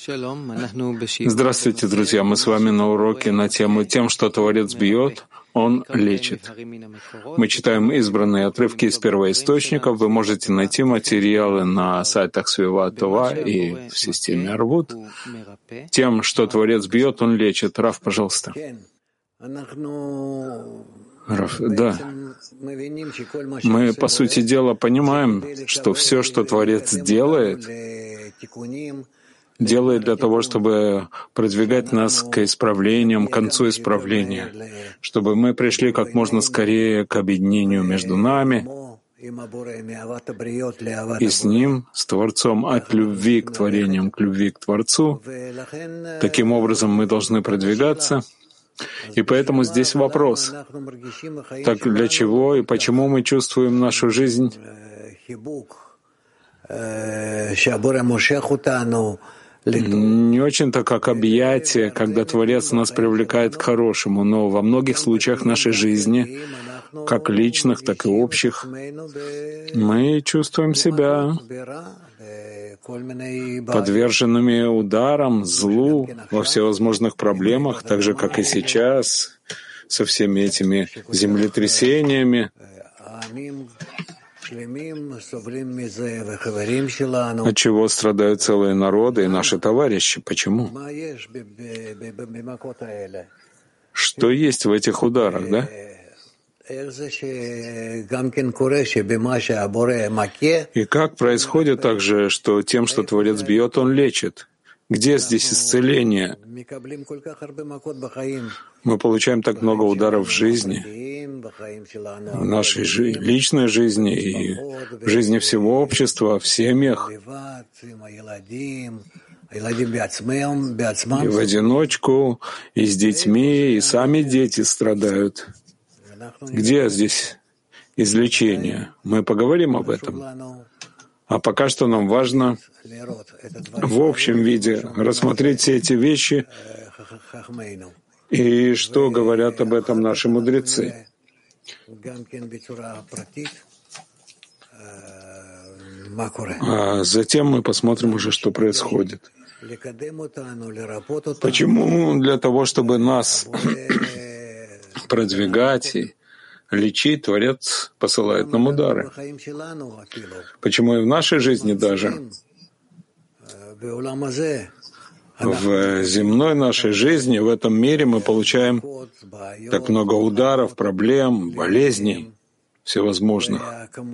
Здравствуйте, друзья! Мы с вами на уроке на тему «Тем, что Творец бьет, Он лечит». Мы читаем избранные отрывки из первоисточников. Вы можете найти материалы на сайтах Свиват Това и в системе Арвут. «Тем, что Творец бьет, Он лечит». Рав, пожалуйста. Рав, да. Мы, по сути дела, понимаем, что все, что Творец делает для того, чтобы продвигать нас к исправлениям, к концу исправления, чтобы мы пришли как можно скорее к объединению между нами и с Ним, с Творцом, от любви к творениям, к любви к Творцу. Таким образом мы должны продвигаться. И поэтому здесь вопрос, так для чего и почему мы чувствуем нашу жизнь не очень-то как объятие, когда Творец нас привлекает к хорошему, но во многих случаях нашей жизни, как личных, так и общих, мы чувствуем себя подверженными ударам, злу, во всевозможных проблемах, так же, как и сейчас, со всеми этими землетрясениями, от чего страдают целые народы и наши товарищи. Почему? Что есть в этих ударах, да? И как происходит также, что тем, что Творец бьет, Он лечит? Где здесь исцеление? Мы получаем так много ударов в жизни, в нашей личной жизни и в жизни всего общества, в семьях, и в одиночку, и с детьми, и сами дети страдают. Где здесь излечение? Мы поговорим об этом. А пока что нам важно в общем виде рассмотреть все эти вещи и что говорят об этом наши мудрецы. А затем мы посмотрим уже, что происходит. Почему? Для того, чтобы нас продвигать и лечить, Творец посылает нам удары. Почему и в нашей жизни даже, в земной нашей жизни, в этом мире мы получаем так много ударов, проблем, болезней всевозможных.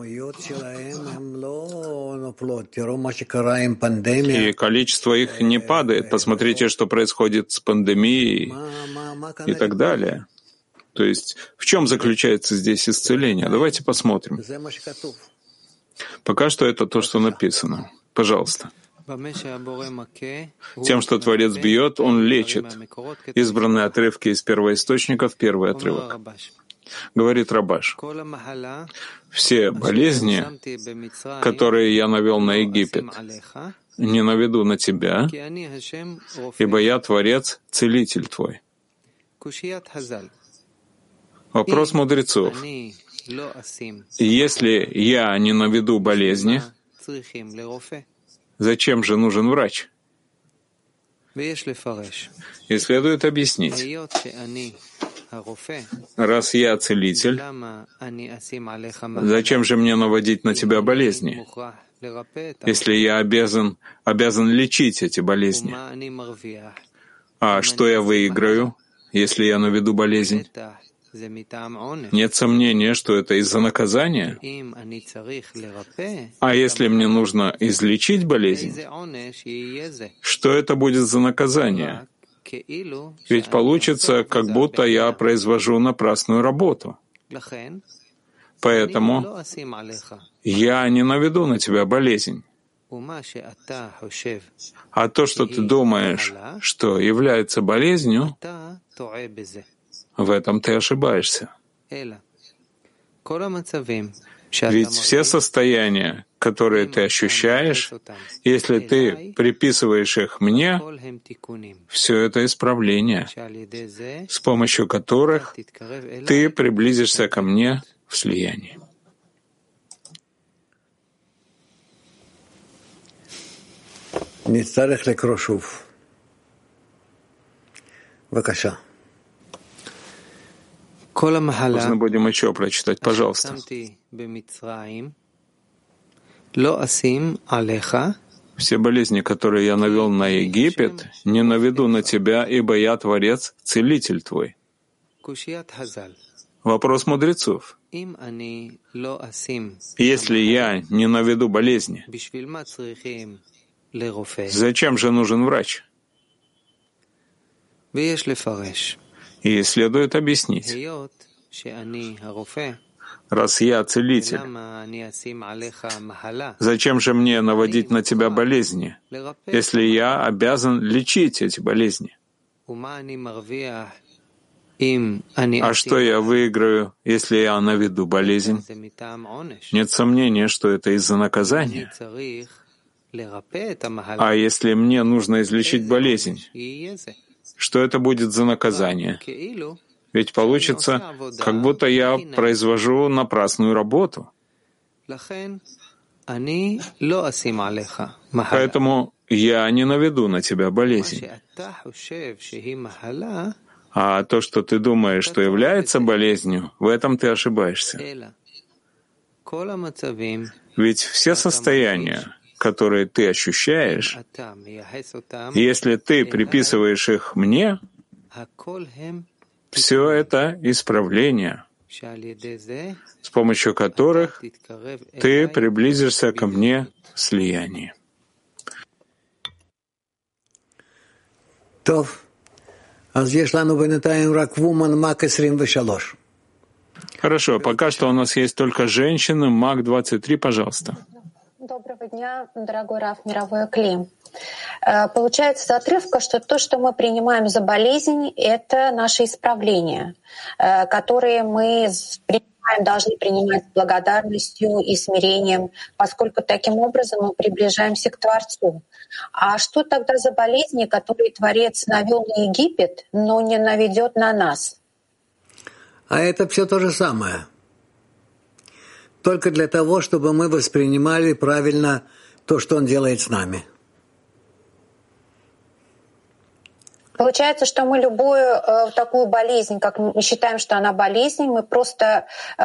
И количество их не падает. Посмотрите, что происходит с пандемией и так далее. То есть в чем заключается здесь исцеление? Давайте посмотрим. Пока что это то, что написано. Пожалуйста. Тем, что Творец бьет, Он лечит. Избранные отрывки из первоисточников, первый отрывок. Говорит Рабаш. Все болезни, которые я навел на Египет, не наведу на тебя, ибо я Творец, Целитель твой. Вопрос мудрецов. Если я не наведу болезни, зачем же нужен врач? И следует объяснить. Раз я целитель, зачем же мне наводить на тебя болезни, если я обязан лечить эти болезни? А что я выиграю, если я наведу болезнь? Нет сомнения, что это из-за наказания. А если мне нужно излечить болезнь, что это будет за наказание? Ведь получится, как будто я произвожу напрасную работу. Поэтому я не наведу на тебя болезнь. А то, что ты думаешь, что является болезнью, в этом ты ошибаешься. Ведь все состояния, которые ты ощущаешь, если ты приписываешь их мне, все это исправление, с помощью которых ты приблизишься ко мне в слиянии. נצטרך לקרוא שוב. בבקשה. Нужно будем еще прочитать, пожалуйста. Все болезни, которые я навел на Египет, не наведу на тебя, ибо я Творец, Целитель твой. Вопрос мудрецов. Если я не наведу болезни, зачем же нужен врач? И следует объяснить. Раз я целитель, зачем же мне наводить на тебя болезни, если я обязан лечить эти болезни? А что я выиграю, если я наведу болезнь? Нет сомнения, что это из-за наказания. А если мне нужно излечить болезнь, что это будет за наказание? Ведь получится, как будто я произвожу напрасную работу. Поэтому я не наведу на тебя болезнь. А то, что ты думаешь, что является болезнью, в этом ты ошибаешься. Ведь все состояния, которые ты ощущаешь, если ты приписываешь их мне, все это исправления, с помощью которых ты приблизишься ко мне в слиянии. Хорошо, пока что у нас есть только женщины, МАК 23, пожалуйста. Доброго дня, дорогой Рав, мировой Кли. Получается из отрывка, что то, что мы принимаем за болезнь, это наши исправления, которые мы должны принимать с благодарностью и смирением, поскольку таким образом мы приближаемся к Творцу. А что тогда за болезни, которые Творец навел на Египет, но не наведет на нас? А это все то же самое. Только для того, чтобы мы воспринимали правильно то, что Он делает с нами. Получается, что мы любую такую болезнь, как мы считаем, что она болезнь, мы просто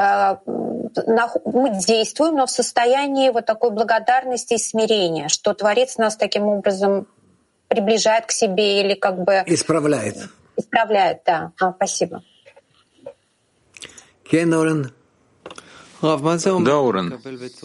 мы действуем, но в состоянии вот такой благодарности и смирения, что Творец нас таким образом приближает к себе или как бы... Исправляет. Исправляет, да. Спасибо. Кен, Орен. Да, Урен.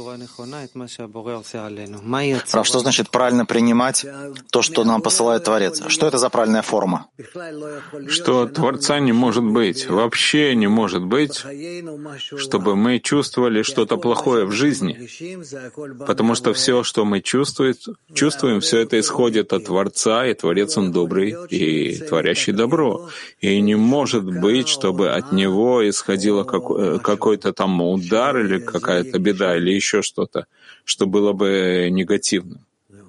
Рав, что значит правильно принимать то, что нам посылает Творец? Что это за правильная форма? Что Творца не может быть, вообще не может быть, чтобы мы чувствовали что-то плохое в жизни. Потому что все, что мы чувствуем, все это исходит от Творца, и Творец Он добрый и творящий добро. И не может быть, чтобы от Него исходило какой-то там удар, или какая-то беда, или еще что-то, что было бы негативным.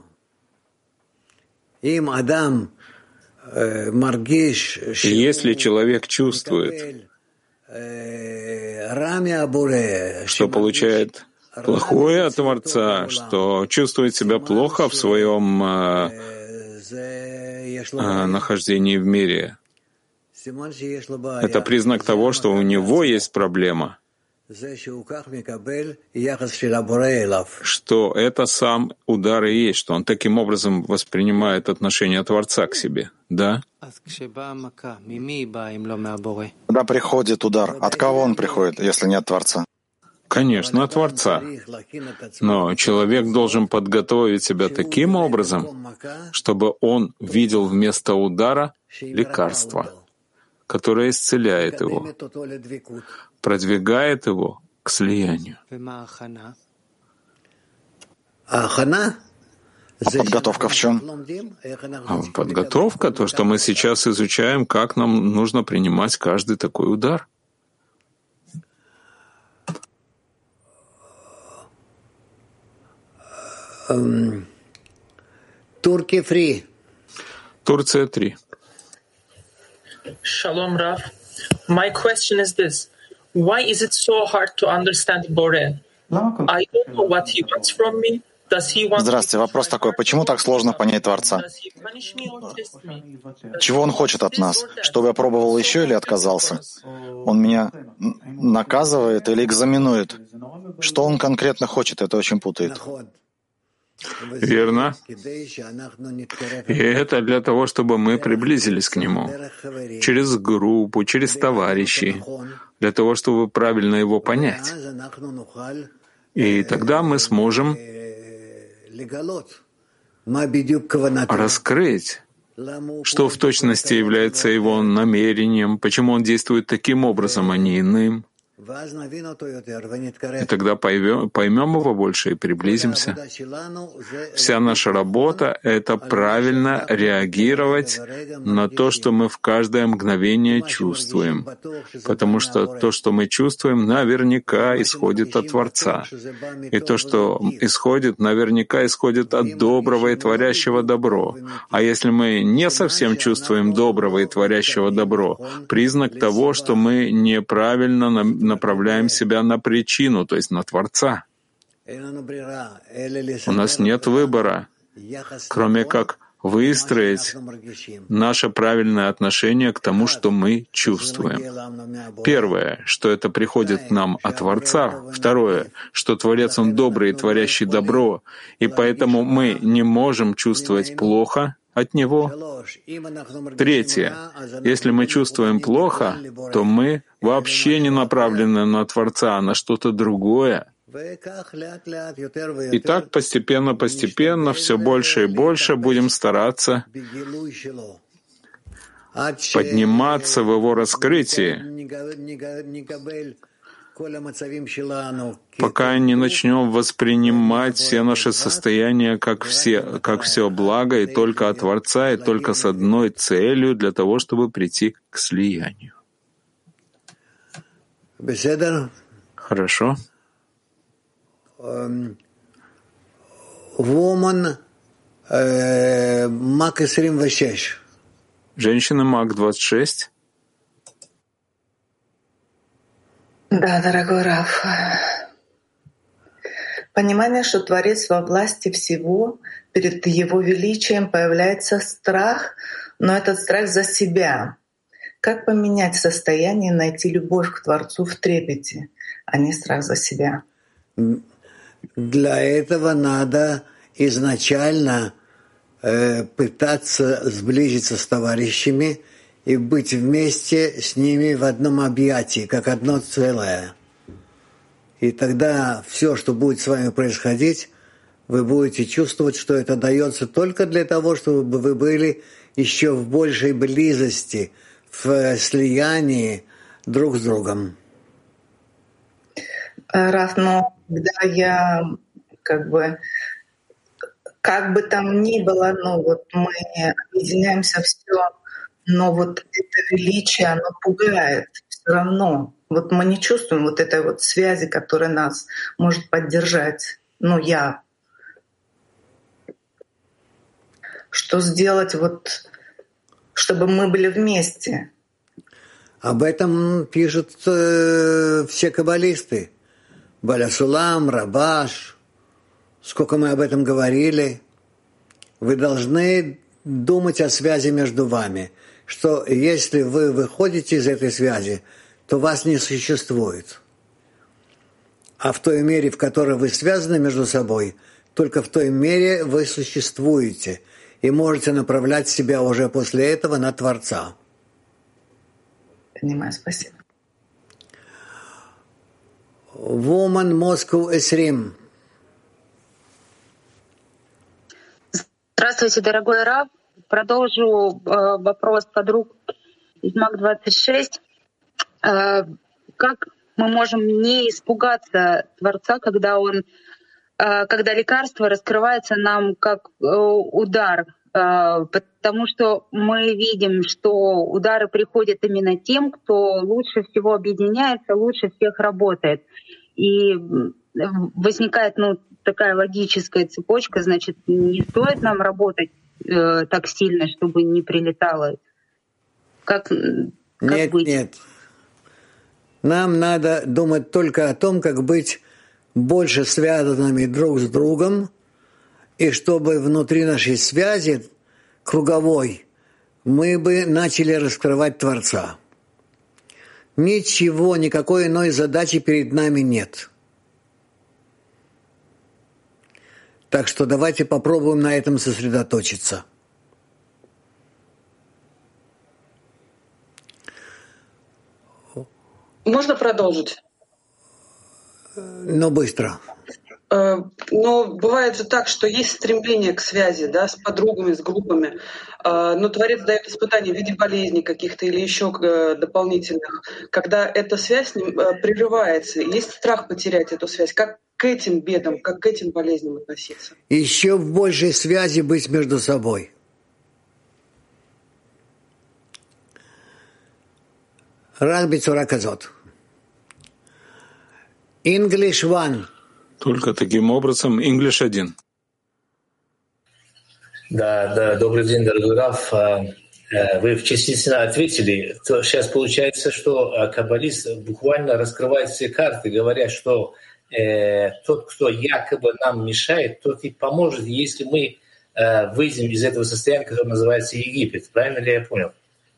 Если человек чувствует, что получает плохое от Творца, что чувствует себя плохо в своем нахождении в мире, это признак того, что у него есть проблема, что это сам удар и есть, что он таким образом воспринимает отношение Творца к себе. Да? Когда приходит удар, от кого он приходит, если не от Творца? Конечно, от Творца. Но человек должен подготовить себя таким образом, чтобы он видел вместо удара лекарство, которое исцеляет его, продвигает его к слиянию. А подготовка в чем? Подготовка — то, что мы сейчас изучаем, как нам нужно принимать каждый такой удар. Турция 3. Shalom, Rav. My question is this. Why is it so hard to understand Boreh? I don't know what he wants from me. Здравствуйте. Вопрос такой. Почему так сложно понять Творца? Чего Он хочет от нас? Чтобы я пробовал еще или отказался? Он меня наказывает или экзаменует? Что Он конкретно хочет? Это очень путает. Верно. И это для того, чтобы мы приблизились к Нему. Через группу, через товарищей. Для того, чтобы правильно Его понять. И тогда мы сможем раскрыть, что в точности является Его намерением, почему Он действует таким образом, а не иным. И тогда поймем Его больше и приблизимся. Вся наша работа — это правильно реагировать на то, что мы в каждое мгновение чувствуем. Потому что то, что мы чувствуем, наверняка исходит от Творца. И то, что исходит, наверняка исходит от доброго и творящего добро. А если мы не совсем чувствуем доброго и творящего добро, признак того, что мы неправильно направляем себя на причину, то есть на Творца. У нас нет выбора, кроме как выстроить наше правильное отношение к тому, что мы чувствуем. Первое, что это приходит к нам от Творца. Второе, что Творец, Он добрый и творящий добро, и поэтому мы не можем чувствовать плохо от Него. Третье, если мы чувствуем плохо, то мы вообще не направлены на Творца, а на что-то другое. И так постепенно, все больше и больше будем стараться подниматься в Его раскрытии, пока не начнем воспринимать все наши состояния как все благо и только от Творца, и только с одной целью для того, чтобы прийти к слиянию. Хорошо. Женщина Мак 26. Да, дорогой Раф. Понимание, что Творец во власти всего, перед Его величием появляется страх, но этот страх за себя. Как поменять состояние, найти любовь к Творцу в трепете, а не страх за себя? Для этого надо изначально пытаться сблизиться с товарищами и быть вместе с ними в одном объятии, как одно целое. И тогда все, что будет с вами происходить, вы будете чувствовать, что это дается только для того, чтобы вы были еще в большей близости, в слиянии друг с другом. Раф, но когда я как бы там ни было, мы объединяемся все, но вот это величие, оно пугает все равно. Вот мы не чувствуем вот этой вот связи, которая нас может поддержать. Что сделать, чтобы мы были вместе? Об этом пишут все каббалисты. Баля Сулам, Рабаш. Сколько мы об этом говорили. Вы должны думать о связи между вами, что если вы выходите из этой связи, то вас не существует. А в той мере, в которой вы связаны между собой, только в той мере вы существуете и можете направлять себя уже после этого на Творца. Понимаю, спасибо. Woman Moscow Esrim. Здравствуйте, дорогой Рав. Продолжу вопрос подруг из МАК-26. Как мы можем не испугаться Творца, когда лекарство раскрывается нам как удар? Потому что мы видим, что удары приходят именно тем, кто лучше всего объединяется, лучше всех работает. И возникает такая логическая цепочка, значит, не стоит нам работать так сильно, чтобы не прилетало. Как быть? Нет. Нам надо думать только о том, как быть больше связанными друг с другом, и чтобы внутри нашей связи круговой мы бы начали раскрывать Творца. Ничего, никакой иной задачи перед нами нет. Так что давайте попробуем на этом сосредоточиться. Можно продолжить? Но быстро. Но бывает же так, что есть стремление к связи, да, с подругами, с группами, но Творец дает испытания в виде болезней каких-то или еще дополнительных. Когда эта связь прерывается, есть страх потерять эту связь. Как к этим бедам, как к этим болезням относиться? Еще в большей связи быть между собой. Рак бицура казот. English 1. Только таким образом English 1. Да, добрый день, дорогой Раф. Вы частично ответили. Сейчас получается, что каббалист буквально раскрывает все карты, говоря, что тот, кто якобы нам мешает, тот и поможет, если мы выйдем из этого состояния, которое называется Египет. Правильно ли я понял?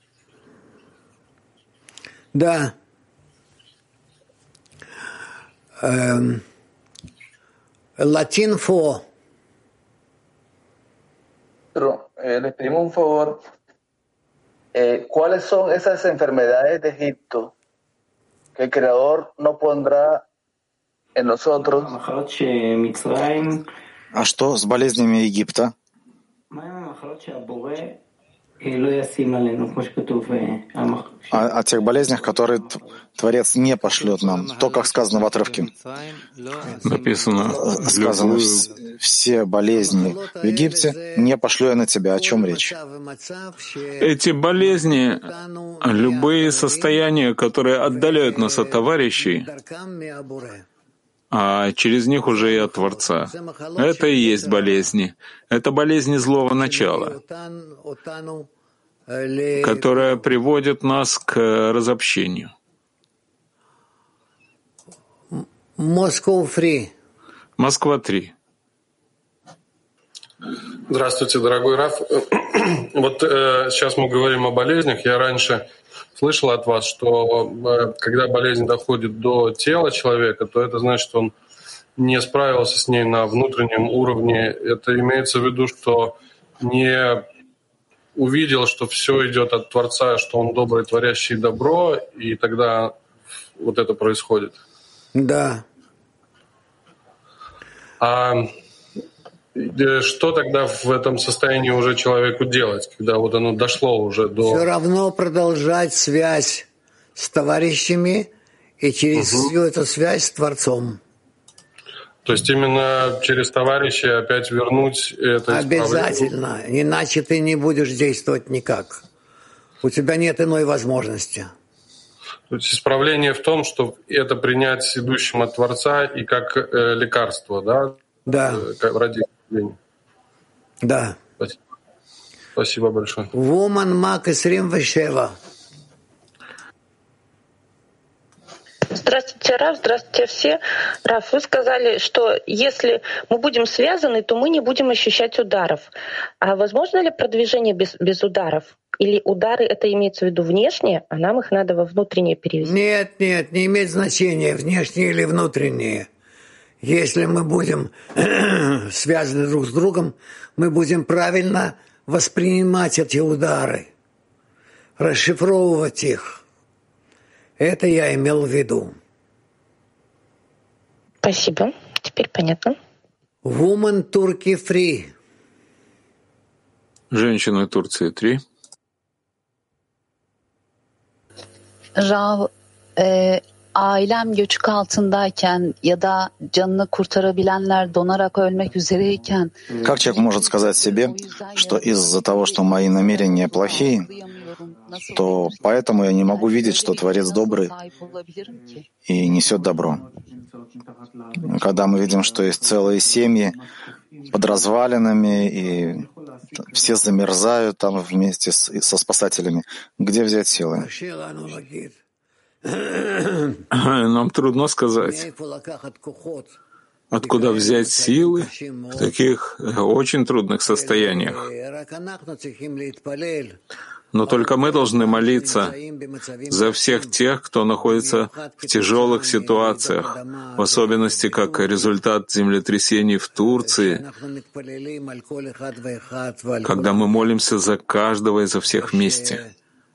Да. Latin 4. Pero, les pedimos un favor. ¿Cuáles son esas enfermedades de Egipto que el Creador no pondrá en nosotros? А что с болезнями Египта? О тех болезнях, которые Творец не пошлет нам. То, как сказано в отрывке. Сказано, все болезни в Египте не пошлю я на тебя. О чем речь? Эти болезни, любые состояния, которые отдаляют нас от товарищей, а через них уже и от Творца. Это и есть болезни. Это болезни злого начала, которая приводит нас к разобщению. Москва 3. Здравствуйте, дорогой Раф. Вот сейчас мы говорим о болезнях. Я раньше слышал от вас, что когда болезнь доходит до тела человека, то это значит, что он не справился с ней на внутреннем уровне. Это имеется в виду, что не увидел, что все идет от Творца, что он добрый, творящий добро, и тогда вот это происходит. Да. А что тогда в этом состоянии уже человеку делать, когда вот оно дошло уже до... Все равно продолжать связь с товарищами и через всю эту связь с Творцом. То есть именно через товарищей опять вернуть это обязательно, иначе ты не будешь действовать никак. У тебя нет иной возможности. То есть исправление в том, что это принять идущим от Творца и как лекарство, да? Да. Ради исцеления. Да. Спасибо. Спасибо большое. Woman Mак 27. Здравствуйте, Раф, здравствуйте все. Раф, вы сказали, что если мы будем связаны, то мы не будем ощущать ударов. А возможно ли продвижение без ударов? Или удары это имеется в виду внешние, а нам их надо во внутреннее перевести? Нет, не имеет значения, внешние или внутренние. Если мы будем связаны друг с другом, мы будем правильно воспринимать эти удары, расшифровывать их. Это я имел в виду. Спасибо. Теперь понятно. Woman Turkey Free. Женщины Турции 3. Rav, ailem göçük altındayken ya da canını kurtarabilenler donarak ölmek üzereyken. Как человек может сказать себе, что из-за того, что мои намерения плохие, то поэтому я не могу видеть, что Творец добрый и несет добро. Когда мы видим, что есть целые семьи под развалинами, и все замерзают там вместе со спасателями, где взять силы? Нам трудно сказать, Откуда взять силы в таких очень трудных состояниях? Но только мы должны молиться за всех тех, кто находится в тяжелых ситуациях, в особенности как результат землетрясений в Турции, когда мы молимся за каждого и за всех вместе.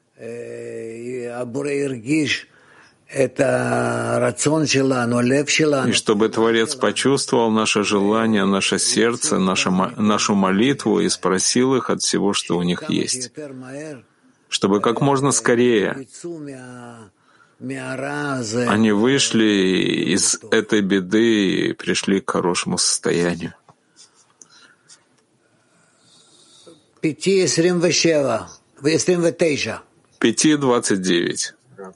И чтобы Творец почувствовал наше желание, наше сердце, нашу молитву и спросил их от всего, что у них есть. Чтобы как можно скорее они вышли из этой беды и пришли к хорошему состоянию. 5:29.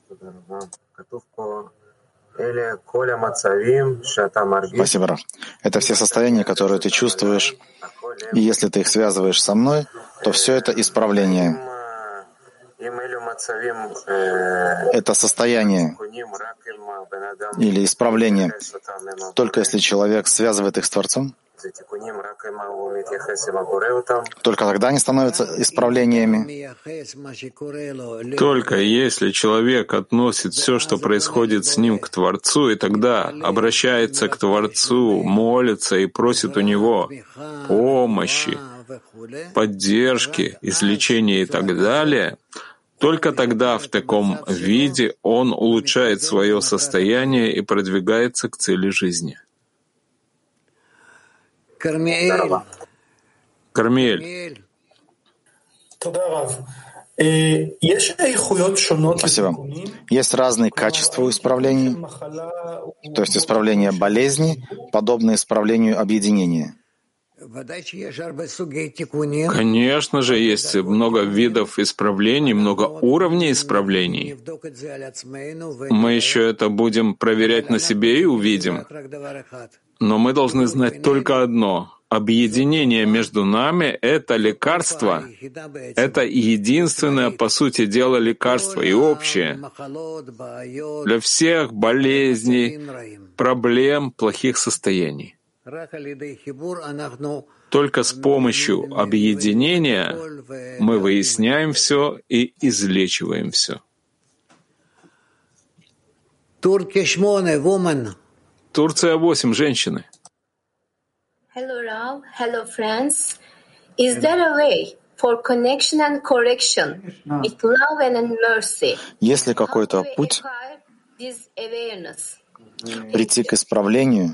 Спасибо, Рав. Это все состояния, которые ты чувствуешь, и если ты их связываешь со мной, то все это исправление. Это состояние или исправление, только если человек связывает их с Творцом, только тогда они становятся исправлениями. Только если человек относит все, что происходит с ним, к Творцу, и тогда обращается к Творцу, молится и просит у Него помощи, поддержки, излечения и так далее, только тогда в таком виде он улучшает свое состояние и продвигается к цели жизни. Кармиэль. Спасибо. Есть разные качества у исправлений, то есть исправление болезни, подобно исправлению объединения. Конечно же, есть много видов исправлений, много уровней исправлений. Мы еще это будем проверять на себе и увидим. Но мы должны знать только одно. Объединение между нами — это лекарство. Это единственное, по сути дела, лекарство и общее для всех болезней, проблем, плохих состояний. Только с помощью объединения мы выясняем все и излечиваем все. Турция 8, женщины. Hello, Rav. Hello, friends. Is there a way for connection and correction with love and mercy? Есть ли какой-то путь прийти к исправлению?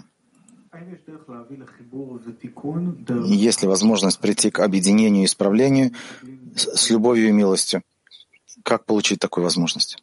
Есть ли возможность прийти к объединению и исправлению с любовью и милостью? Как получить такую возможность?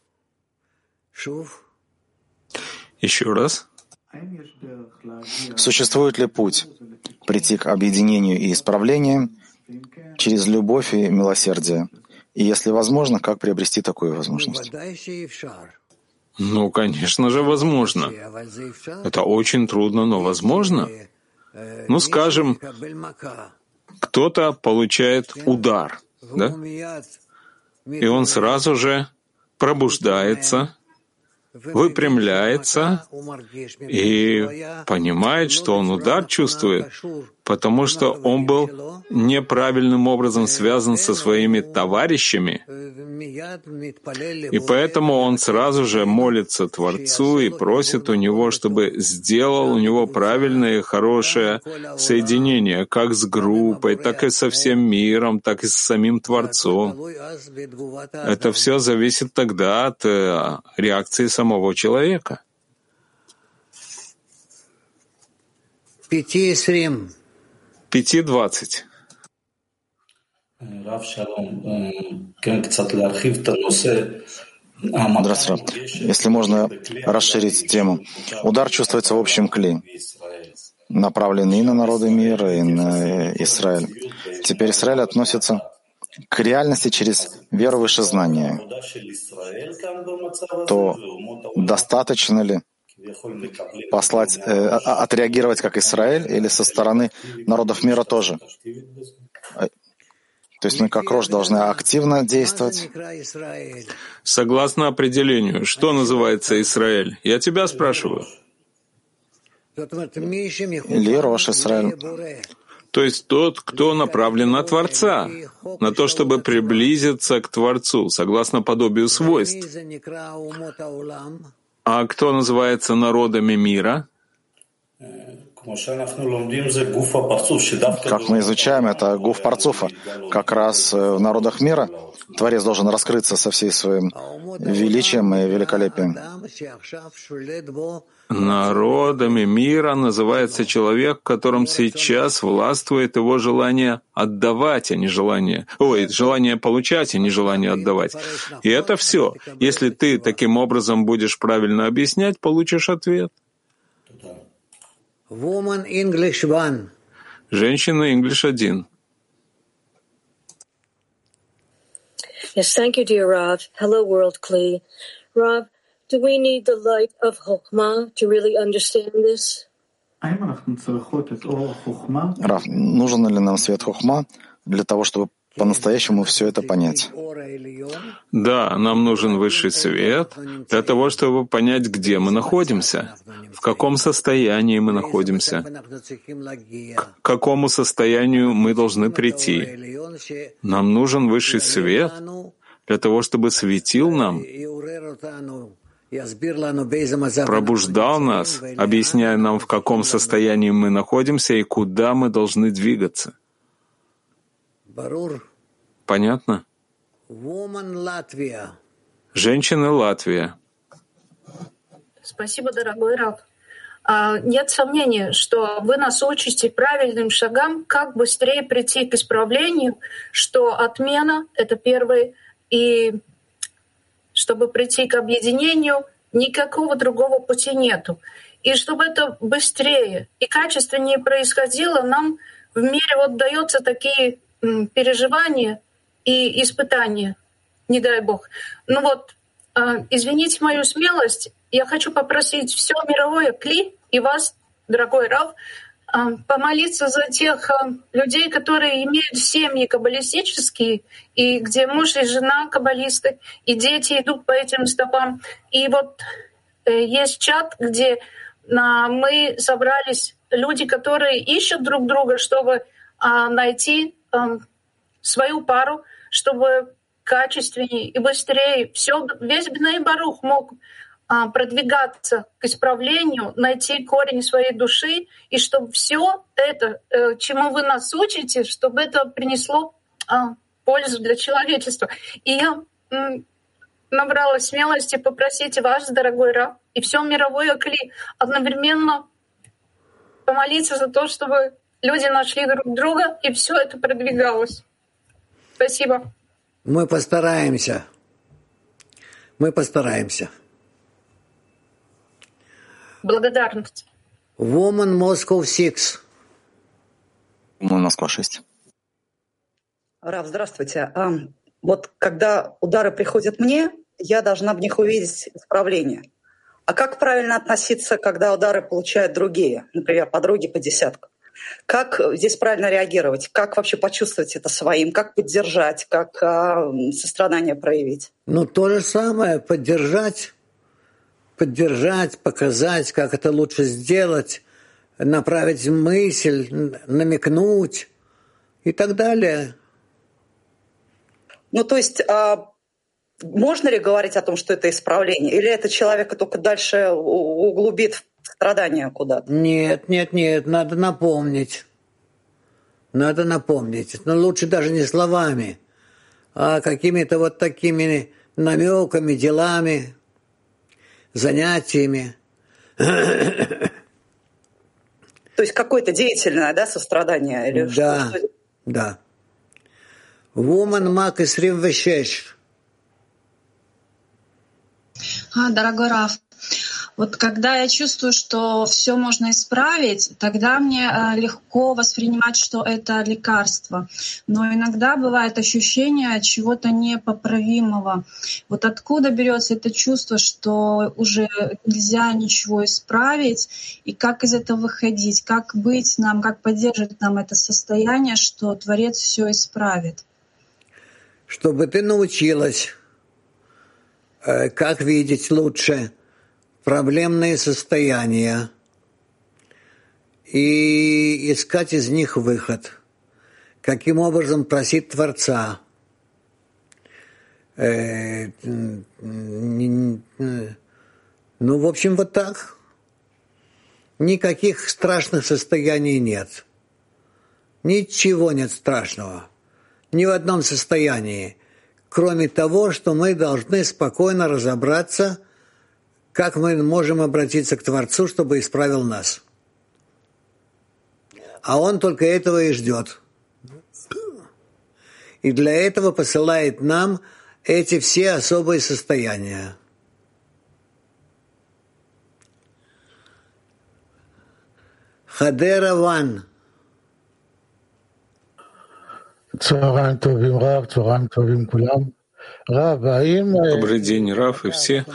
Еще раз. Существует ли путь прийти к объединению и исправлению через любовь и милосердие? И если возможно, как приобрести такую возможность? Ну, конечно же, возможно. Это очень трудно, но возможно. Ну, скажем, кто-то получает удар, да? И он сразу же пробуждается, выпрямляется и понимает, что он удар чувствует, потому что он был неправильным образом связан со своими товарищами, и поэтому он сразу же молится Творцу и просит у него, чтобы сделал у него правильное и хорошее соединение, как с группой, так и со всем миром, так и с самим Творцом. Это все зависит тогда от реакции самого человека. 5:20. Здравствуйте. Если можно расширить тему. Удар чувствуется в общем кли, направленный и на народы мира, и на Израиль. Теперь Израиль относится к реальности через веру выше знания. То достаточно ли послать, отреагировать как Израиль, или со стороны народов мира тоже? То есть мы как Рош должны активно действовать? Согласно определению, что называется Израиль? Я тебя спрашиваю. или Рош Исраэль. То есть тот, кто направлен на Творца, на то, чтобы приблизиться к Творцу, согласно подобию свойств. А кто называется народами мира? Как мы изучаем, это гуф парцуфа. Как раз в народах мира Творец должен раскрыться со всей своим величием и великолепием. Народами мира называется человек, в котором сейчас властвует его желание отдавать, а не желание... желание получать, а не желание отдавать. И это все. Если ты таким образом будешь правильно объяснять, получишь ответ. Woman English 1. Женщина English 1. Yes, thank you, dear Rav. Hello, World Kli. Rav, do we need the light of Chokhmah to really understand this? Рав, нужен ли нам свет Хохма для того, чтобы по-настоящему все это понять? Да, нам нужен высший свет для того, чтобы понять, где мы находимся, в каком состоянии мы находимся, к какому состоянию мы должны прийти. Нам нужен высший свет для того, чтобы светил нам, пробуждал нас, объясняя нам, в каком состоянии мы находимся и куда мы должны двигаться. Понятно? Женщины Латвия. Спасибо, дорогой Рав. Нет сомнения, что вы нас учите правильным шагам, как быстрее прийти к исправлению, что отмена — это первое, и чтобы прийти к объединению, никакого другого пути нету. И чтобы это быстрее и качественнее происходило, нам в мире вот даются такие переживания и испытания, не дай Бог. Ну вот, извините мою смелость, я хочу попросить все мировое Кли и вас, дорогой Рав, помолиться за тех людей, которые имеют семьи каббалистические, и где муж и жена каббалисты, и дети идут по этим стопам. И вот есть чат, где мы собрались, люди, которые ищут друг друга, чтобы найти свою пару, чтобы качественнее и быстрее весь Бней Барух мог продвигаться к исправлению, найти корень своей души, и чтобы все это, чему вы нас учите, чтобы это принесло пользу для человечества. И я набралась смелости попросить вас, дорогой Рав, и все мировое Кли одновременно помолиться за то, чтобы люди нашли друг друга, и все это продвигалось. Спасибо. Мы постараемся. Благодарность. Woman Moscow 6. Москва 6. Рав, здравствуйте. Вот когда удары приходят мне, я должна в них увидеть исправление. А как правильно относиться, когда удары получают другие, например, подруги по десятку? Как здесь правильно реагировать? Как вообще почувствовать это своим? Как поддержать? Как сострадание проявить? То же самое, поддержать, показать, как это лучше сделать, направить мысль, намекнуть и так далее. То есть можно ли говорить о том, что это исправление? Или это человека только дальше углубит страдания куда-то? Нет, надо напомнить. Но лучше даже не словами, а какими-то вот такими намеками, делами, занятиями. То есть какое-то деятельное, сострадание? Или да. Woman Мак 26. Дорогой Рав, вот когда я чувствую, что все можно исправить, тогда мне легко воспринимать, что это лекарство. Но иногда бывает ощущение чего-то непоправимого. Вот откуда берется это чувство, что уже нельзя ничего исправить, и как из этого выходить, как быть нам, как поддерживать нам это состояние, что Творец все исправит? Чтобы ты научилась, как видеть лучше проблемные состояния, и искать из них выход. Каким образом просить Творца? Ну, в общем, вот так. Никаких страшных состояний нет. Ничего нет страшного. Ни в одном состоянии. Кроме того, что мы должны спокойно разобраться, как мы можем обратиться к Творцу, чтобы исправил нас. А Он только этого и ждет. И для этого посылает нам эти все особые состояния. Хадера Ван. Добрый день, Рав, и все.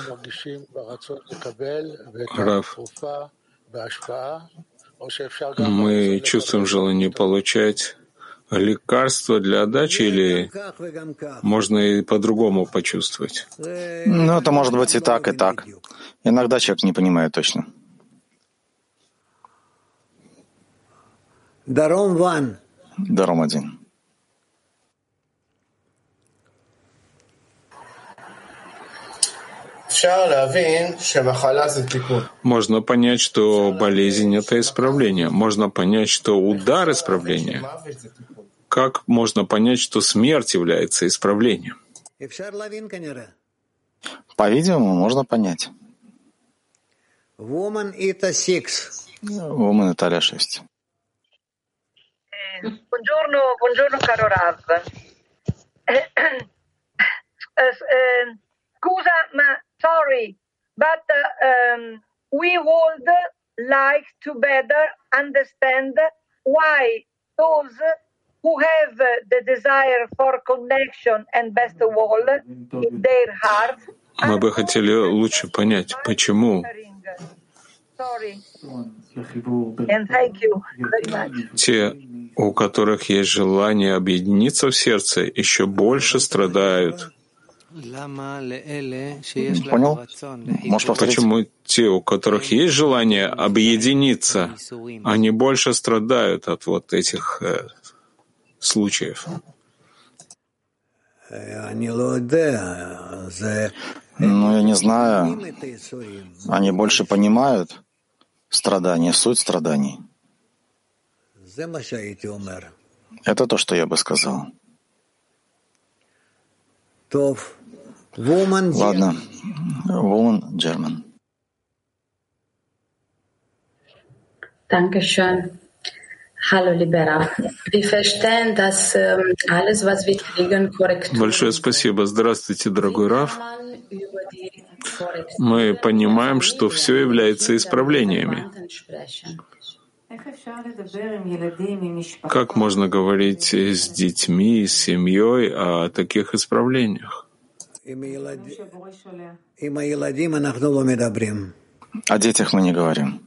Рав, мы чувствуем желание получать лекарство для отдачи или можно и по-другому почувствовать? Ну, это может быть и так, и так. Иногда человек не понимает точно. Даром Ван. Даром один. Можно понять, что болезнь — это исправление. Можно понять, что удар — исправление. Как можно понять, что смерть является исправлением? По-видимому, можно понять. Woman Ita 6. Woman Italia 6. Buongiorno caro Rav. Scusa, ma sorry, but we would like to better understand why those who have the desire for connection and best of all in their heart. Мы бы хотели лучше понять, почему те, у которых есть желание объединиться в сердце, еще больше страдают. Понял? Можешь повторить? Почему те, у которых есть желание объединиться, они больше страдают от вот этих случаев? Ну, я не знаю. Они больше понимают страдания, суть страданий. Это то, что я бы сказал. Ладно. Woman German. Dankeschön. Hallo, lieber Rav. Wir verstehen, dass alles, was wir kriegen, Korrektur. Большое спасибо. Здравствуйте, дорогой Рав. Мы понимаем, что все является исправлениями. Как можно говорить с детьми, с семьей о таких исправлениях? О детях мы не говорим.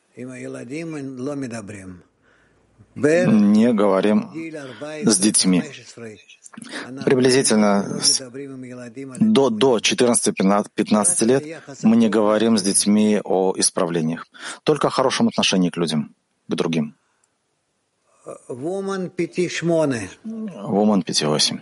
Не говорим с детьми. Приблизительно до 14-15 лет мы не говорим с детьми о исправлениях, только о хорошем отношении к людям, к другим. Woman 5-8. Woman 5-8.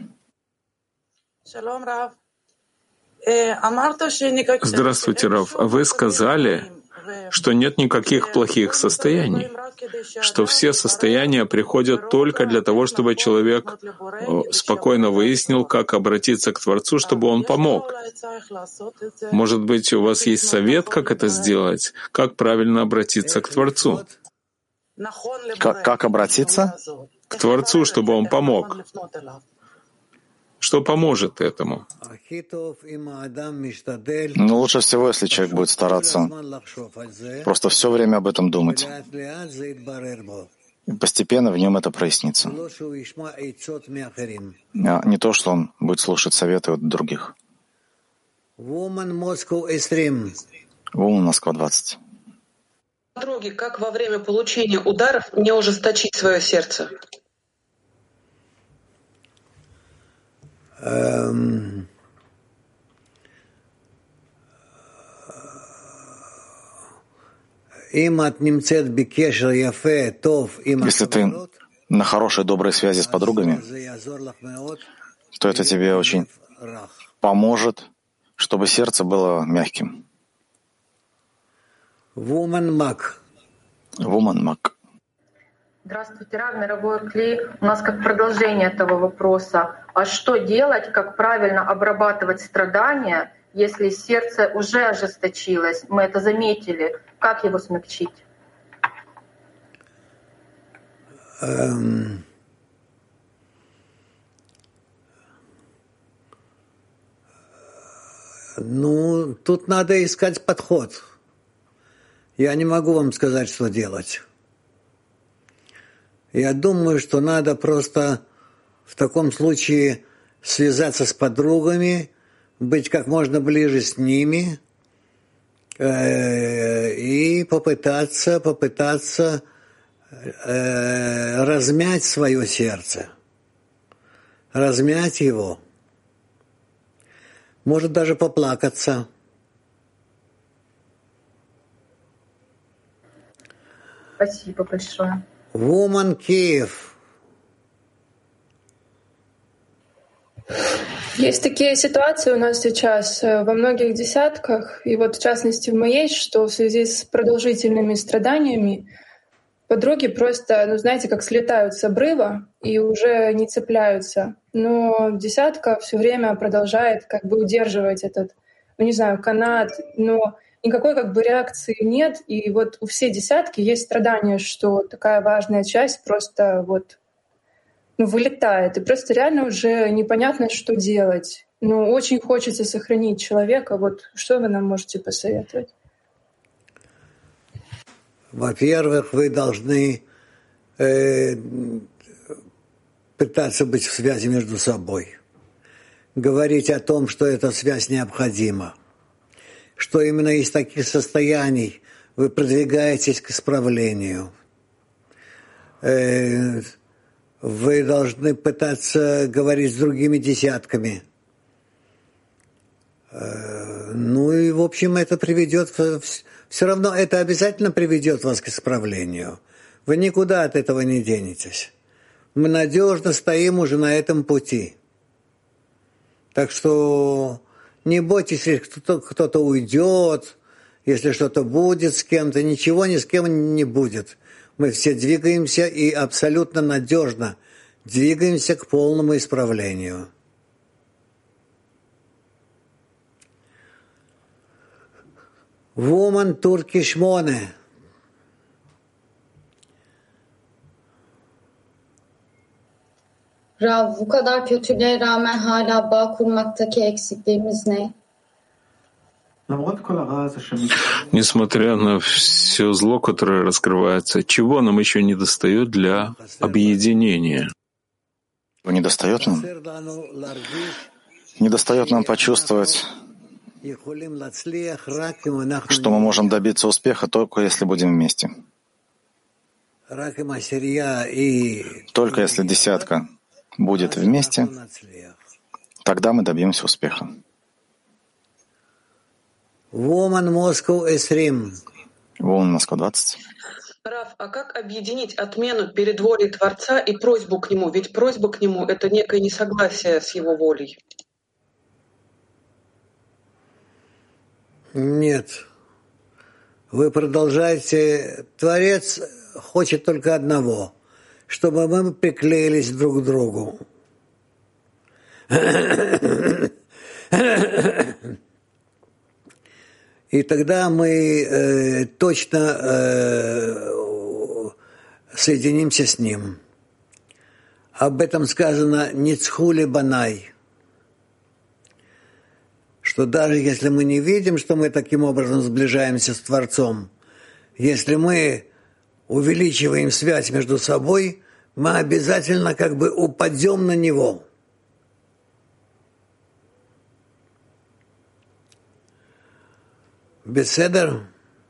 Здравствуйте, Рав. Вы сказали, что нет никаких плохих состояний, что все состояния приходят только для того, чтобы человек спокойно выяснил, как обратиться к Творцу, чтобы он помог. Может быть, у вас есть совет, как это сделать? Как правильно обратиться к Творцу? Как обратиться? К Творцу, чтобы он помог. Что поможет этому? Ну, лучше всего, если человек будет стараться просто все время об этом думать. И постепенно в нем это прояснится. А не то, что он будет слушать советы от других. Woman Москва 20. Подруги, как во время получения ударов не ужесточить свое сердце? Если ты на хорошей, доброй связи с подругами, то это тебе очень поможет, чтобы сердце было мягким. Woman Mac. Здравствуйте, Рав, мировой Кли. У нас как продолжение этого вопроса. А что делать, как правильно обрабатывать страдания, если сердце уже ожесточилось? Мы это заметили. Как его смягчить? Ну, тут надо искать подход. Я не могу вам сказать, что делать. Я думаю, что надо просто в таком случае связаться с подругами, быть как можно ближе с ними и попытаться размять свое сердце, размять его. Может даже поплакаться. Спасибо большое. Woman Киев. Есть такие ситуации у нас сейчас во многих десятках, и вот в частности в моей, что в связи с продолжительными страданиями подруги просто, знаете, как слетают с обрыва и уже не цепляются. Но десятка все время продолжает как бы удерживать этот, канат, но никакой как бы реакции нет. И вот у всей десятки есть страдания, что такая важная часть просто вылетает. И просто реально уже непонятно, что делать. Но очень хочется сохранить человека. Вот что вы нам можете посоветовать? Во-первых, вы должны пытаться быть в связи между собой, говорить о том, что эта связь необходима, что именно из таких состояний вы продвигаетесь к исправлению. Вы должны пытаться говорить с другими десятками. Ну и, в общем, это приведет... Все равно это обязательно приведет вас к исправлению. Вы никуда от этого не денетесь. Мы надежно стоим уже на этом пути. Так что не бойтесь, если кто-то уйдет, если что-то будет с кем-то, ничего ни с кем не будет. Мы все двигаемся и абсолютно надежно двигаемся к полному исправлению. Woman Turkish Mone. Rav, bu kadar kötülüğe rağmen hala bağ kurmaktaki eksikliğimiz ne? Несмотря на все зло, которое раскрывается, чего нам еще не достает для объединения? Недостает нам? Недостает нам почувствовать, что мы можем добиться успеха только если будем вместе. Только если десятка будет вместе, тогда мы добьемся успеха. Woman Moscow 20. Рав, а как объединить отмену перед волей Творца и просьбу к Нему? Ведь просьба к Нему — это некое несогласие с Его волей. Нет. Вы продолжаете. Творец хочет только одного, чтобы мы приклеились друг к другу. И тогда мы точно соединимся с Ним. Об этом сказано «Ницхули банай», что даже если мы не видим, что мы таким образом сближаемся с Творцом, если мы увеличиваем связь между собой, мы обязательно как бы упадем на Него. Беседер?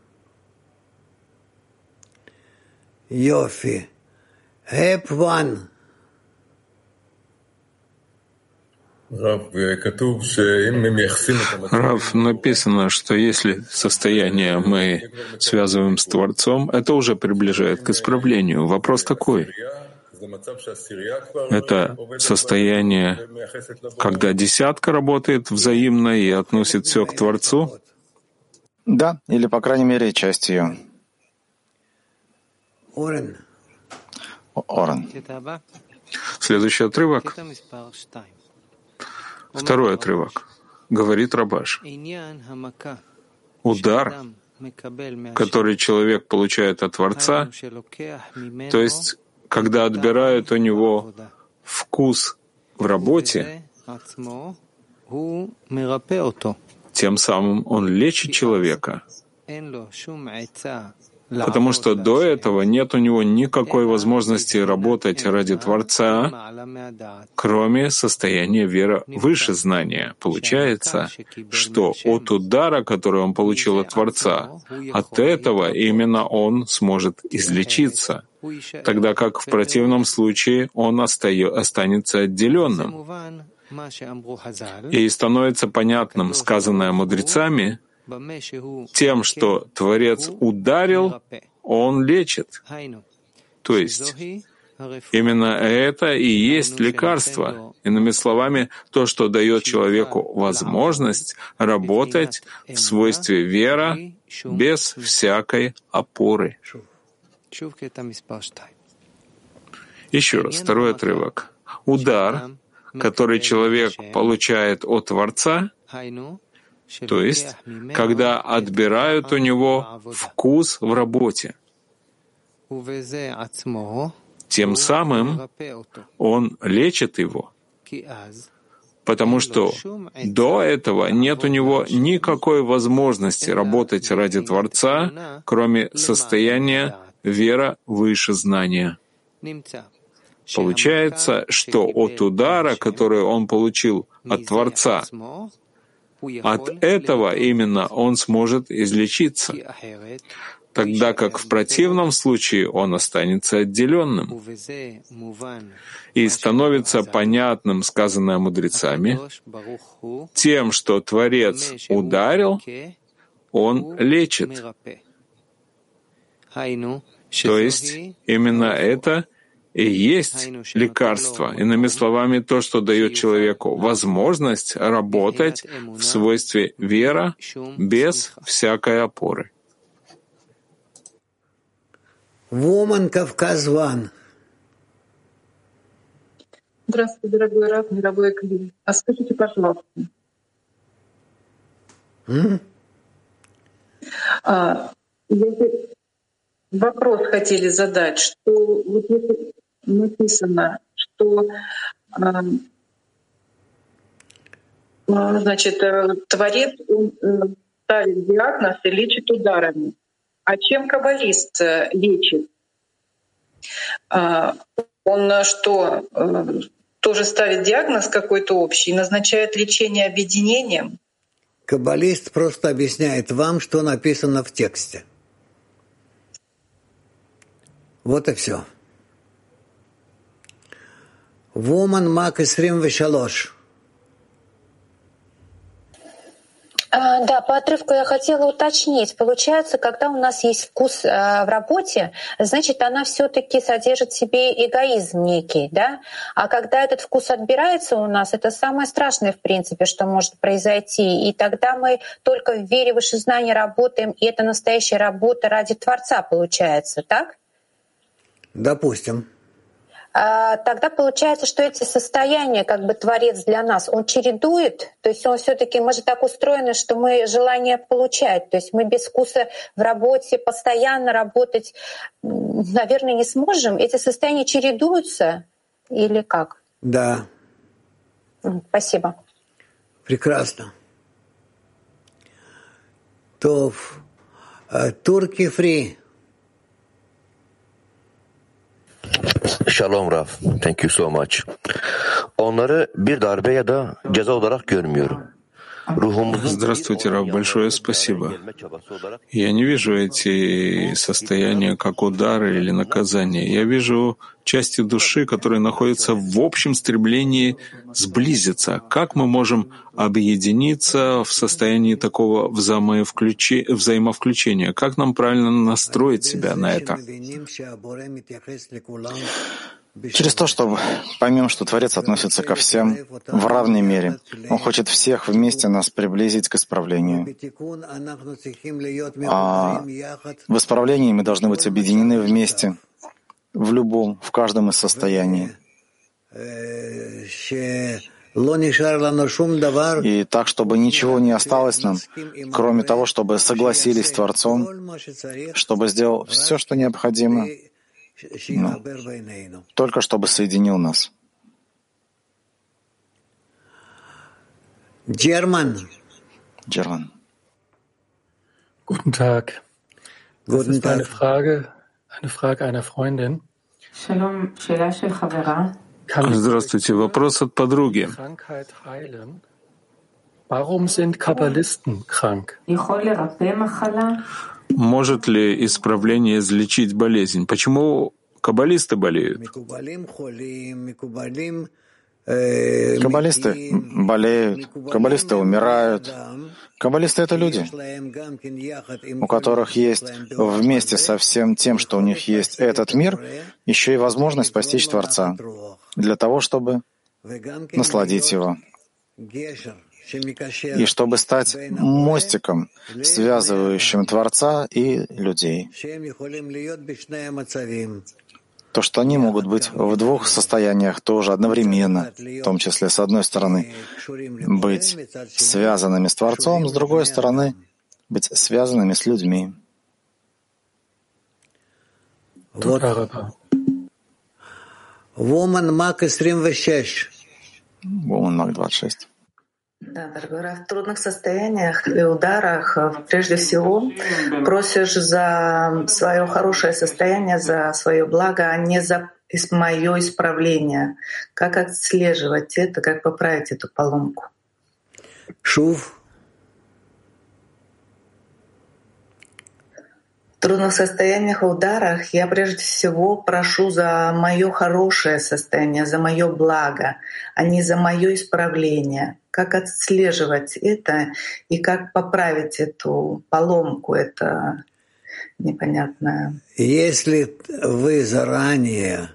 Йофи. Хэп 1. Рав, написано, что если состояние мы связываем с Творцом, это уже приближает к исправлению. Вопрос такой. Это состояние, когда десятка работает взаимно и относит все к Творцу? Да, или, по крайней мере, часть ее. Орен. Следующий отрывок. Второй отрывок. Говорит Рабаш. Удар, который человек получает от Творца, то есть, когда отбирают у него вкус в работе, тем самым он лечит человека, потому что до этого нет у него никакой возможности работать ради Творца, кроме состояния веры выше знания. Получается, что от удара, который он получил от Творца, от этого именно он сможет излечиться, тогда как в противном случае он останется отделенным. И становится понятным сказанное мудрецами, тем, что Творец ударил, Он лечит. То есть именно это и есть лекарство. Иными словами, то, что дает человеку возможность работать в свойстве вера без всякой опоры. Еще раз, второй отрывок. Удар, который человек получает от Творца, то есть, когда отбирают у него вкус в работе. Тем самым он лечит его, потому что до этого нет у него никакой возможности работать ради Творца, кроме состояния вера выше знания. Получается, что от удара, который он получил от Творца, от этого именно он сможет излечиться, тогда как в противном случае он останется отделенным. И становится понятным сказанное мудрецами, тем, что Творец ударил, он лечит. То есть именно это и есть лекарство. Иными словами, то, что дает человеку возможность работать в свойстве вера без всякой опоры. Woman Кавказ Ван. Здравствуйте, дорогой Рав, дорогой Кли. А скажите, пожалуйста. Если вопрос хотели задать, что вот если написано, что значит, Творец ставит диагноз и лечит ударами. А чем каббалист лечит? Он что, тоже ставит диагноз какой-то общий, назначает лечение объединением? Каббалист просто объясняет вам, что написано в тексте. Вот и все. Woman Мак 23. Да, по отрывку я хотела уточнить. Получается, когда у нас есть вкус в работе, значит, она все-таки содержит в себе эгоизм некий, да? А когда этот вкус отбирается у нас, это самое страшное, в принципе, что может произойти. И тогда мы только в вере выше знания работаем, и это настоящая работа ради Творца получается, так? Допустим. Тогда получается, что эти состояния, как бы Творец для нас, он чередует, то есть он все-таки, мы же так устроены, что мы желание получать, то есть мы без вкуса в работе постоянно работать, наверное, не сможем. Эти состояния чередуются или как? Да. Спасибо. Прекрасно. Тов. Турки фри. Shalom Rav. Thank you so much. Onları bir darbe ya da ceza olarak görmüyorum. Здравствуйте, Рав, большое спасибо. Я не вижу эти состояния как удары или наказания. Я вижу части души, которые находятся в общем стремлении сблизиться. Как мы можем объединиться в состоянии такого взаимовключения? Как нам правильно настроить себя на это? Через то, чтобы поймем, что Творец относится ко всем в равной мере. Он хочет всех вместе нас приблизить к исправлению. А в исправлении мы должны быть объединены вместе, в каждом из состояний. И так, чтобы ничего не осталось нам, кроме того, чтобы согласились с Творцом, чтобы сделал все, что необходимо, только чтобы соединил нас. German. Guten Tag. Das ist eine Frage einer Freundin. Здравствуйте. Вопрос от подруги. Warum sind Kabbalisten krank? Может ли исправление излечить болезнь? Почему каббалисты болеют? Каббалисты болеют, каббалисты умирают. Каббалисты — это люди, у которых есть вместе со всем тем, что у них есть этот мир, еще и возможность постичь Творца для того, чтобы насладить его. И чтобы стать мостиком, связывающим Творца и людей. То, что они могут быть в двух состояниях тоже одновременно, в том числе, с одной стороны, быть связанными с Творцом, с другой стороны, быть связанными с людьми. Woman Mach 26. Woman Mach 26. Да, дорогой Рав, в трудных состояниях и ударах прежде всего просишь за свое хорошее состояние, за свое благо, а не за мое исправление. Как отслеживать это, как поправить эту поломку? Шув. В трудных состояниях и ударах я прежде всего прошу за мое хорошее состояние, за мое благо, а не за мое исправление. Как отслеживать это и как поправить эту поломку, это непонятное. Если вы заранее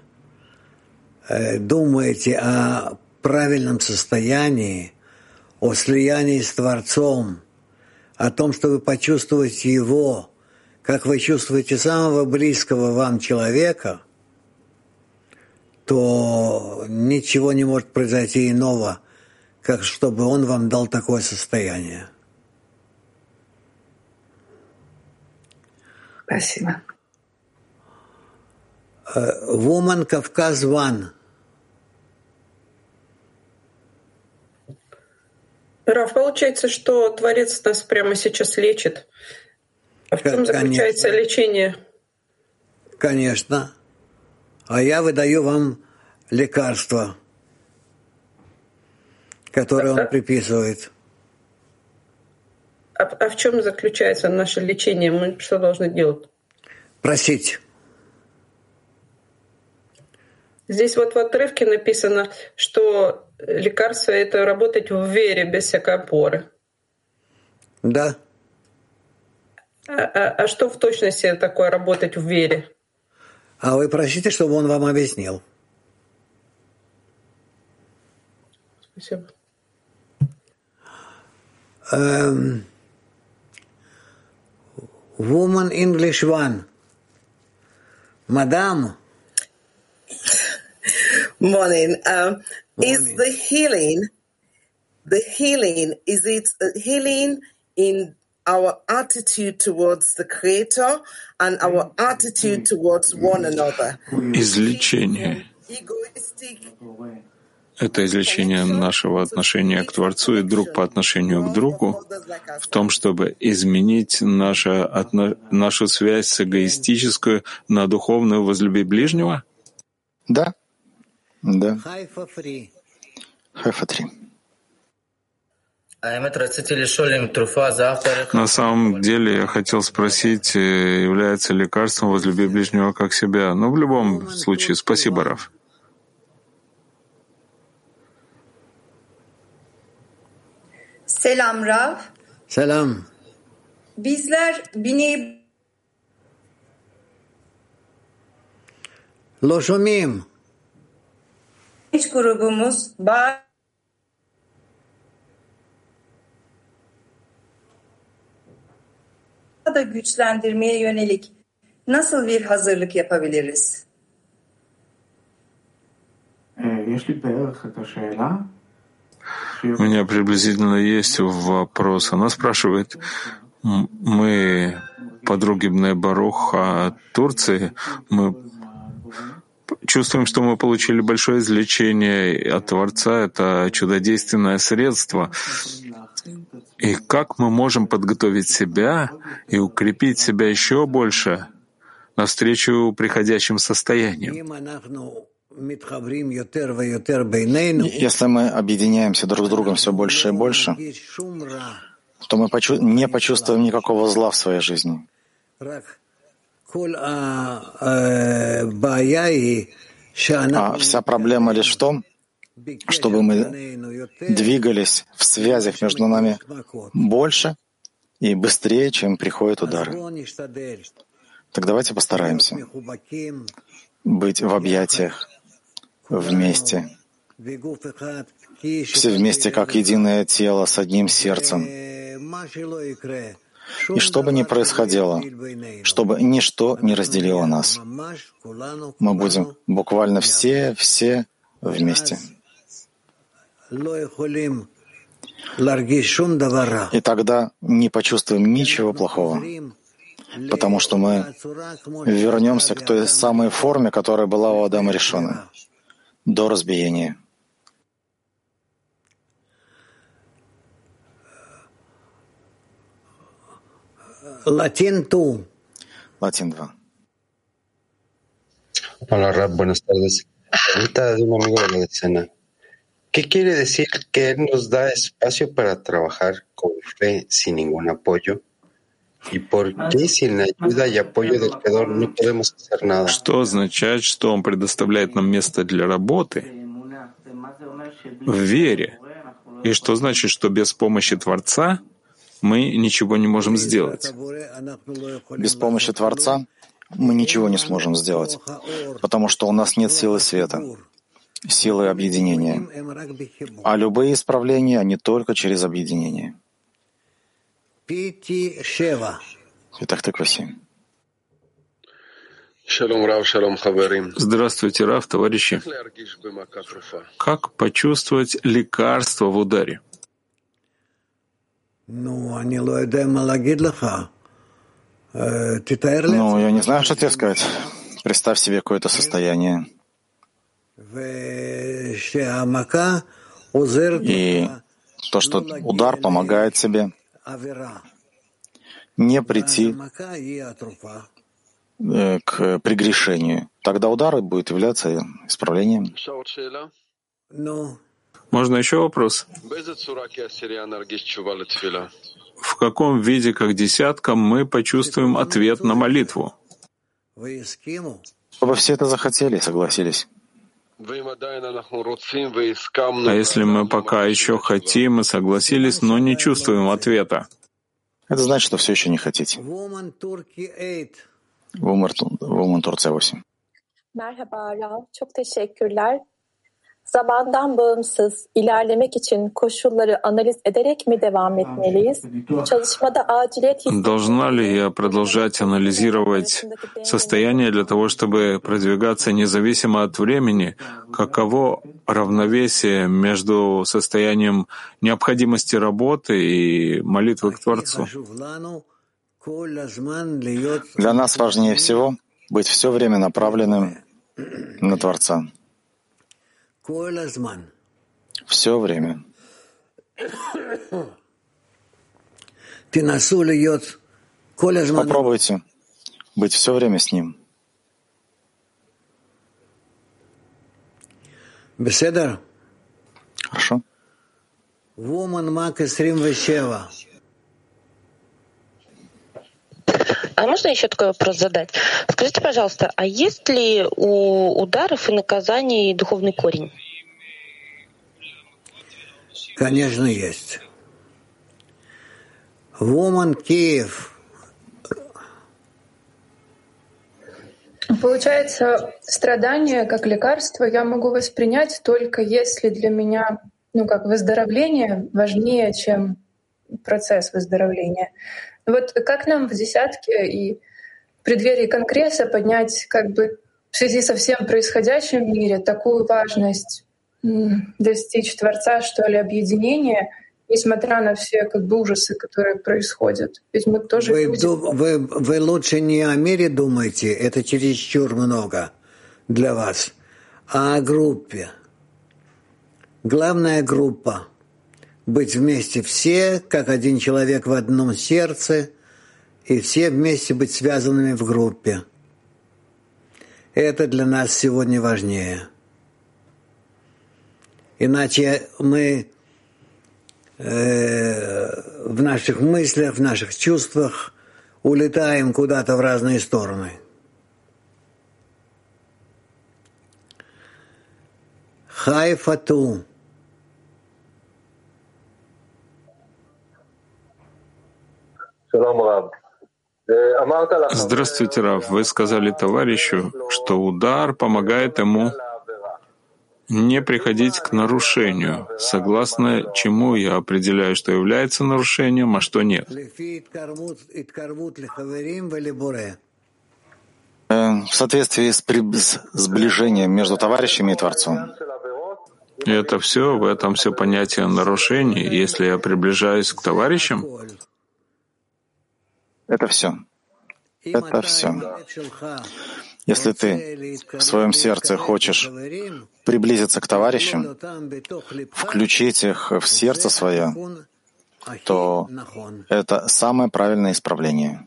думаете о правильном состоянии, о слиянии с Творцом, о том, что вы почувствуете Его, как вы чувствуете самого близкого вам человека, то ничего не может произойти иного, как чтобы он вам дал такое состояние. Спасибо. Woman Кавказ One. Раф, получается, что Творец нас прямо сейчас лечит. А в чем заключается лечение? Конечно. А я выдаю вам лекарства, которые он приписывает. А в чем заключается наше лечение? Мы что должны делать? Просить. Здесь вот в отрывке написано, что лекарство — это работать в вере без всякой опоры. Да. А что в точности такое работать в вере? А вы просите, чтобы он вам объяснил. Спасибо. Woman English One. Madam. Morning. Is the healing, is it healing in our attitude towards the Creator and our attitude towards one another? Излечение. Это излечение нашего отношения к Творцу и друг по отношению к другу в том, чтобы изменить нашу связь с эгоистической на духовную возлюби ближнего? Да. Да. Хайфа 3. На самом деле я хотел спросить, является лекарством возлюби ближнего как себя. Но в любом случае, спасибо, Рав. Selam Rav. Selam. Bizler Biney Lo shomim. grubumuz da güçlendirmeye yönelik nasıl bir hazırlık yapabiliriz? У меня приблизительно есть вопрос. Она спрашивает, мы подруги Бней Баруха Турции, мы чувствуем, что мы получили большое излечение от Творца, это чудодейственное средство. И как мы можем подготовить себя и укрепить себя еще больше навстречу приходящим состояниям? Если мы объединяемся друг с другом все больше и больше, то мы не почувствуем никакого зла в своей жизни. А вся проблема лишь в том, чтобы мы двигались в связях между нами больше и быстрее, чем приходят удары. Так давайте постараемся быть в объятиях, вместе, все вместе как единое тело с одним сердцем. И что бы ни происходило, чтобы ничто не разделило нас, мы будем буквально все вместе. И тогда не почувствуем ничего плохого, потому что мы вернемся к той самой форме, которая была у Адама Ришона до разбиения. Латин 2. Латин 2. Hola, Rab, buenas tardes. Pregunta de un amigo de la decena. ¿Qué quiere decir que Él nos da espacio para trabajar con fe sin ningún apoyo? ¿Y por qué sin la ayuda y apoyo del Creador no podemos hacer nada? Что означает, что Он предоставляет нам место для работы в вере? И что значит, что без помощи Творца мы ничего не можем сделать? Без помощи Творца мы ничего не сможем сделать, потому что у нас нет силы света, силы объединения. А любые исправления, они только через объединение. Итак, тыква 7. Здравствуйте, Рав, товарищи. Как почувствовать лекарство в ударе? Ну, я не знаю, что тебе сказать. Представь себе какое-то состояние. И то, что удар помогает тебе не прийти к прегрешению. Тогда удар будет являться исправлением. Можно еще вопрос? В каком виде, как десятка, мы почувствуем ответ на молитву? Чтобы все это захотели и согласились. А если мы пока еще хотим и согласились, но не чувствуем ответа? Это значит, что все еще не хотите. Woman Турция 8. Merhaba Rav, çok teşekkürler. Zamandan bağımsız ilerlemek için koşulları analiz ederek mi devam etmeliyiz? Çalışmada aciliyet Должна ли я продолжать анализировать состояние для того, чтобы продвигаться независимо от времени? Каково равновесие между состоянием необходимости работы и молитвы к Творцу? Для нас важнее всего быть все время направленным на Творца. Все время. Попробуйте быть все время с Ним. Беседа? Хорошо. А можно еще такой вопрос задать? Скажите, пожалуйста, а есть ли у ударов и наказаний духовный корень? Конечно, есть. Woman Киев. Получается, страдания как лекарство я могу воспринять только если для меня, выздоровление важнее, чем процесс выздоровления. Вот как нам в десятке и в преддверии Конгресса поднять в связи со всем происходящим в мире такую важность достичь Творца, что ли, объединения, несмотря на все ужасы, которые происходят. Ведь мы тоже люди. Вы лучше не о мире думаете, это чересчур много для вас, а о группе. Главная группа — быть вместе все, как один человек в одном сердце, и все вместе быть связанными в группе. Это для нас сегодня важнее. Иначе мы в наших мыслях, в наших чувствах улетаем куда-то в разные стороны. Хайфату. Здравствуйте, Рав. Вы сказали товарищу, что удар помогает ему не приходить к нарушению, согласно чему я определяю, что является нарушением, а что нет. В соответствии с сближением между товарищами и Творцом. И это все, в этом все понятие нарушений, если я приближаюсь к товарищам? Это все. Это все. Если ты в своем сердце хочешь приблизиться к товарищам, включить их в сердце свое, то это самое правильное исправление.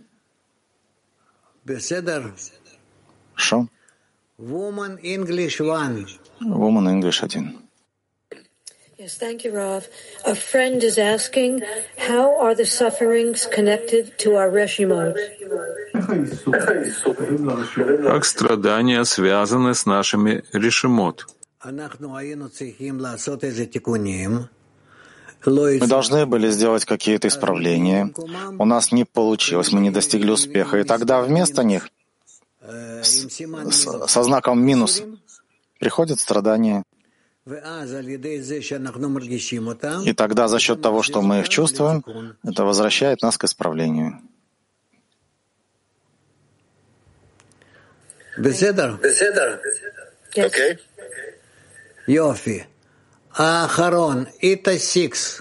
Хорошо? Woman English 1. Woman English 1. Yes, thank you, Rav. A friend is asking, how are the sufferings connected to our reshimot? Как страдания связаны с нашими решимот? Мы должны были сделать какие-то исправления. У нас не получилось, мы не достигли успеха. И тогда вместо них, со знаком минус, приходят страдания. И тогда за счет того, что мы их чувствуем, это возвращает нас к исправлению. Окей. Йофи. Ахарон. Ита 6.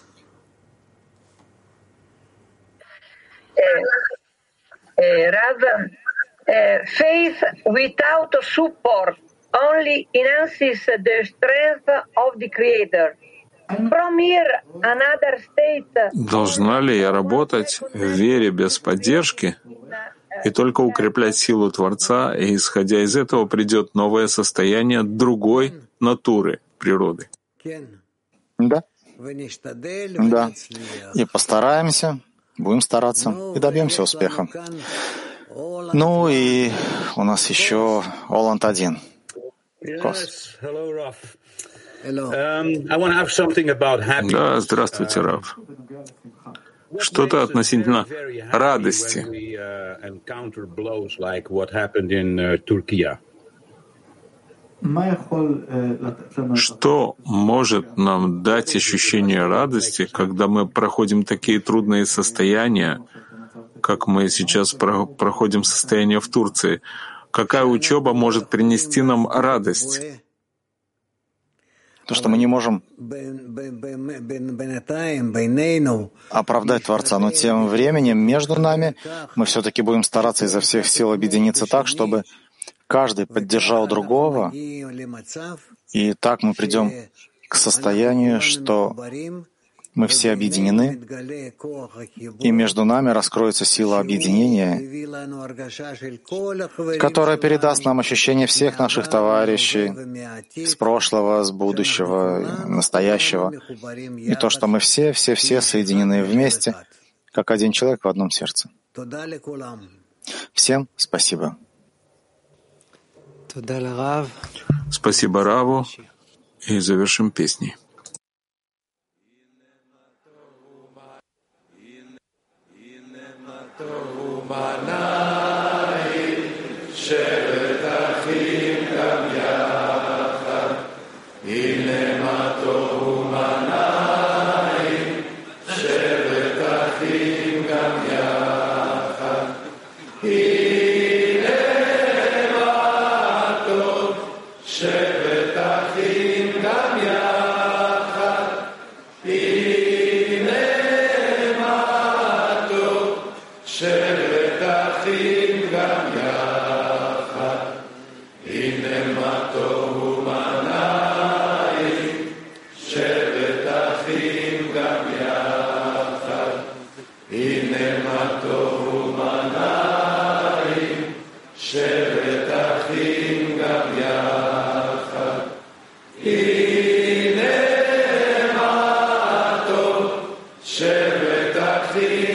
Rav, faith without support only enhances the strength of the Creator. From here, another state. Должна ли я работать в вере без поддержки и только укреплять силу Творца, и, исходя из этого, придет новое состояние другой натуры природы? Да. Да. И постараемся, будем стараться, и добьемся успеха. Ну и у нас еще Оланд 1. Да, здравствуйте, Рав. Что-то относительно радости. Что может нам дать ощущение радости, когда мы проходим такие трудные состояния, как мы сейчас проходим состояние в Турции? Какая учеба может принести нам радость? То, что мы не можем оправдать Творца, но тем временем между нами мы все-таки будем стараться изо всех сил объединиться так, чтобы каждый поддержал другого, и так мы придем к состоянию, что Мы все объединены, и между нами раскроется сила объединения, которая передаст нам ощущение всех наших товарищей с прошлого, с будущего, настоящего, и то, что мы все соединены вместе, как один человек в одном сердце. Всем спасибо. Спасибо Раву, и завершим песней. שבט אחים